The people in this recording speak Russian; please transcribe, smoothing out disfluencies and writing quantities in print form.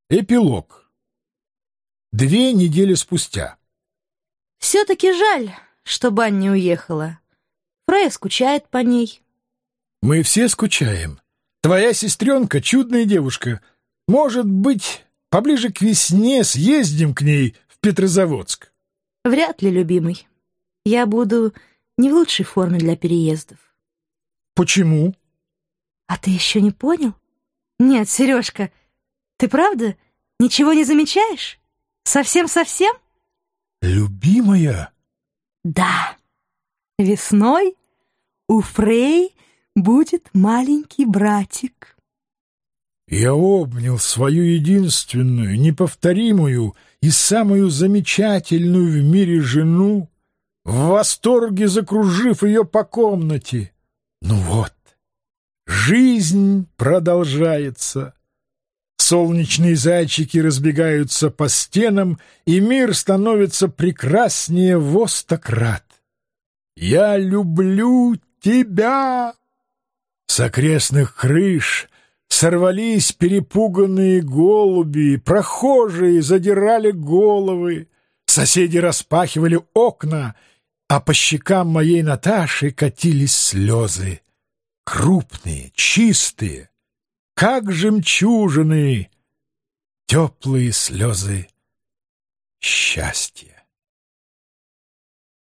Эпилог. 2 недели спустя. Все-таки жаль, что Банни уехала. Фрея скучает по ней. Мы все скучаем. Твоя сестренка — чудная девушка. Может быть, поближе к весне съездим к ней в Петрозаводск? Вряд ли, любимый. Я буду не в лучшей форме для переездов. Почему? А ты еще не понял? Нет, Сережка, ты правда ничего не замечаешь? Совсем-совсем? Любимая? Да. Весной у Фреи будет маленький братик. Я обнял свою единственную, неповторимую и самую замечательную в мире жену, в восторге закружив ее по комнате. Ну вот, жизнь продолжается. Солнечные зайчики разбегаются по стенам, и мир становится прекраснее во 100 крат. Я люблю тебя! С окрестных крыш сорвались перепуганные голуби, прохожие задирали головы, соседи распахивали окна, а по щекам моей Наташи катились слезы. Крупные, чистые, как жемчужины, теплые слезы счастья.